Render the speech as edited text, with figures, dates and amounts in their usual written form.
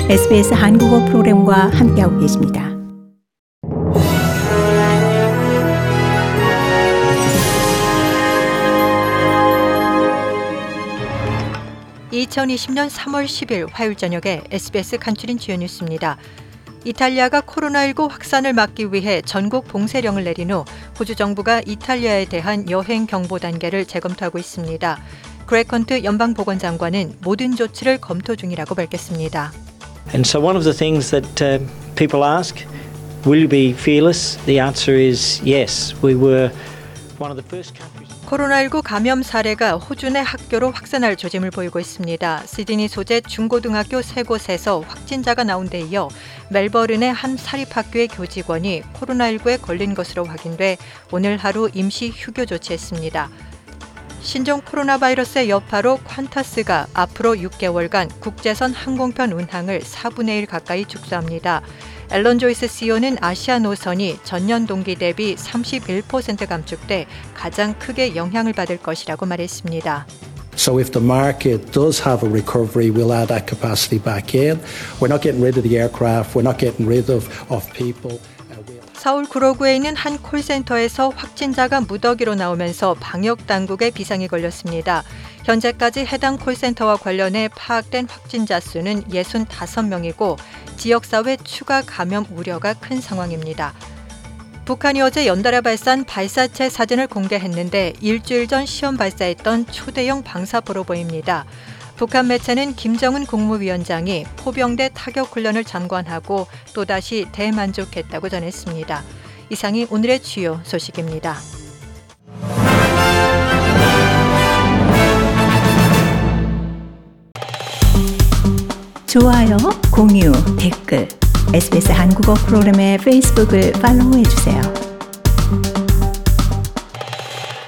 SBS 한국어 프로그램과 함께하고 계십니다. (2020년 3월 10일) 화요일 저녁에 SBS 간추린 주요 뉴스입니다. 이탈리아가 코로나19 확산을 막기 위해 전국 봉쇄령을 내린 후 호주 정부가 이탈리아에 대한 여행 경보 단계를 재검토하고 있습니다. 그렉 헌트 연방보건장관은 모든 조치를 검토 중이라고 밝혔습니다. And so one of the things that people ask, will you be fearless? The answer is yes. We were one of the first countries. 코로나19 감염 사례가 호주 내 학교로 확산할 조짐을 보이고 있습니다. 시드니 소재 중고등학교 3곳에서 확진자가 나온 데 이어 멜버른의 한 사립학교의 교직원이 코로나19에 걸린 것으로 확인돼 오늘 하루 임시 휴교 조치했습니다. 신종 코로나 바이러스의 여파로 퀀타스가 앞으로 6개월간 국제선 항공편 운항을 4분의 1 가까이 축소합니다. 앨런 조이스 CEO는 아시아 노선이 전년 동기 대비 31% 감축돼 가장 크게 영향을 받을 것이라고 말했습니다. So if the market does have a recovery, we'll add that capacity back in. We're not getting rid of the aircraft. We're not getting rid of people. 서울 구로구에 있는 한 콜센터에서 확진자가 무더기로 나오면서 방역 당국에 비상이 걸렸습니다. 현재까지 해당 콜센터와 관련해 파악된 확진자 수는 65명이고 지역사회 추가 감염 우려가 큰 상황입니다. 북한이 어제 연달아 발사한 발사체 사진을 공개했는데 일주일 전 시험 발사했던 초대형 방사포로 보입니다. 북한 매체는 김정은 국무위원장이 포병대 타격훈련을 참관하고 또다시 대만족했다고 전했습니다. 이상이 오늘의 주요 소식입니다. 좋아요, 공유, 댓글, SBS 한국어 프로그램의 페이스북을 팔로우해주세요.